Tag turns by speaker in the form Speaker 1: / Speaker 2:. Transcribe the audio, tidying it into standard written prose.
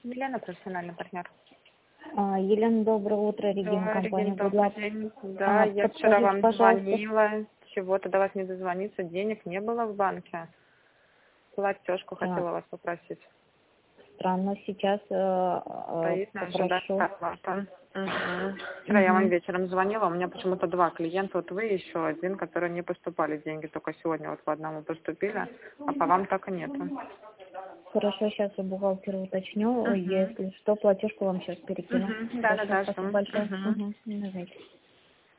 Speaker 1: Елена, профессиональный партнер.
Speaker 2: Елена, доброе утро, Регина,
Speaker 1: Да,
Speaker 2: компания
Speaker 1: Регин, добрый
Speaker 2: Гудлаб.
Speaker 1: день. Да, я вчера вам звонила, чего-то до вас не дозвониться, денег не было в банке. Платежку хотела вас попросить.
Speaker 2: Странно, сейчас
Speaker 1: Стоит на
Speaker 2: попрошу.
Speaker 1: Вчера я вам вечером звонила, у меня почему-то два клиента, вот вы и еще один, которые не поступали деньги, только сегодня вот по одному поступили, а по вам так и нету.
Speaker 2: Хорошо, сейчас я бухгалтеру уточню, если что, платежку вам сейчас перекину.
Speaker 1: Да,
Speaker 2: Спасибо большое. Давайте.